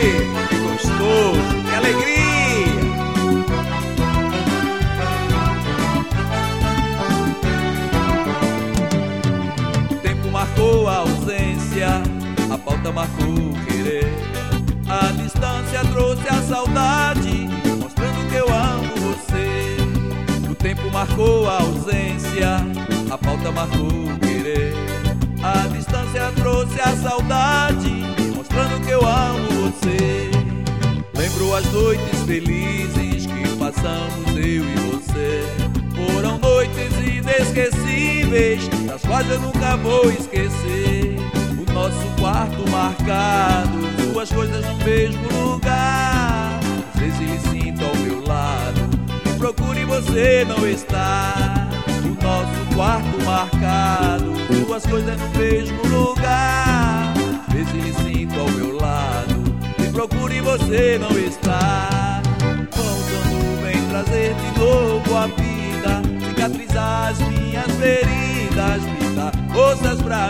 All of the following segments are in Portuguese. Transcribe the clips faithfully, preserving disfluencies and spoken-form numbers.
Que gostoso, que alegria. O tempo marcou a ausência, a falta marcou o querer. A distância trouxe a saudade, mostrando que eu amo você. O tempo marcou a ausência, a falta marcou o querer. A distância trouxe a saudade, mostrando que eu amo você. Lembro as noites felizes que passamos eu e você. Foram noites inesquecíveis, das quais eu nunca vou esquecer. O nosso quarto marcado, duas coisas no mesmo lugar. Às vezes me sinto ao meu lado e procuro e você não está. O nosso quarto marcado, duas coisas no mesmo lugar. Às vezes me sinto ao meu lado e procuro e você não está. Quando vem trazer de novo a vida, cicatrizar as minhas feridas, me dá forças pra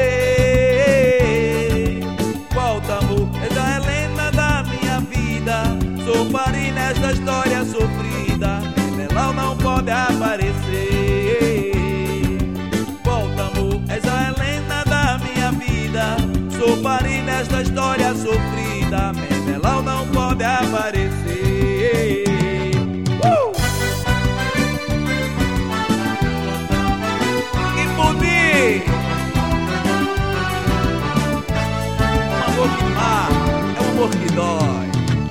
viver. Volta, amor, és a Helena da minha vida. Sou pari nesta história sofrida, Menelau não pode aparecer. Volta, amor, és a Helena da minha vida. Sou pari nesta história sofrida, Menelau não pode aparecer. Uh! Que bonito! Um amor que mata, é um amor que dói.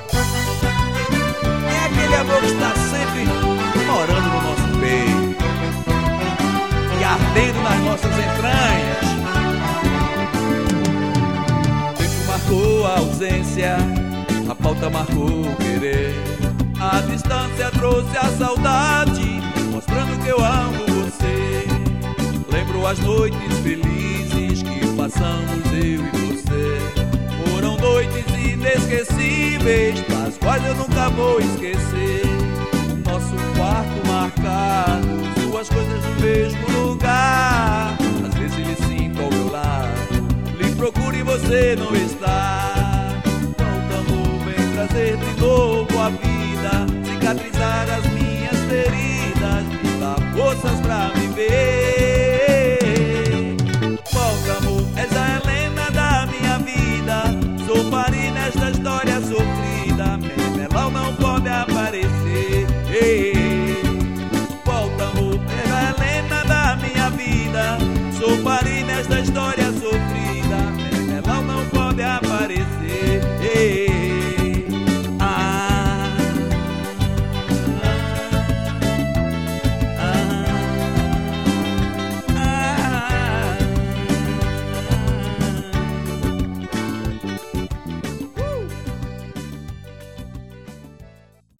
É aquele amor que está sempre morando no nosso peito e ardendo nas nossas entranhas. O tempo marcou a ausência, a falta marcou o querer. A distância trouxe a saudade, mostrando que eu amo você. Lembro as noites felizes que passamos eu e você. Foram noites inesquecíveis, das quais eu nunca vou esquecer. Nosso quarto marcado, duas coisas no mesmo lugar. Às vezes me sinto ao meu lado, lhe procuro e você não está. Volta, amor, vem trazer de novo a vida.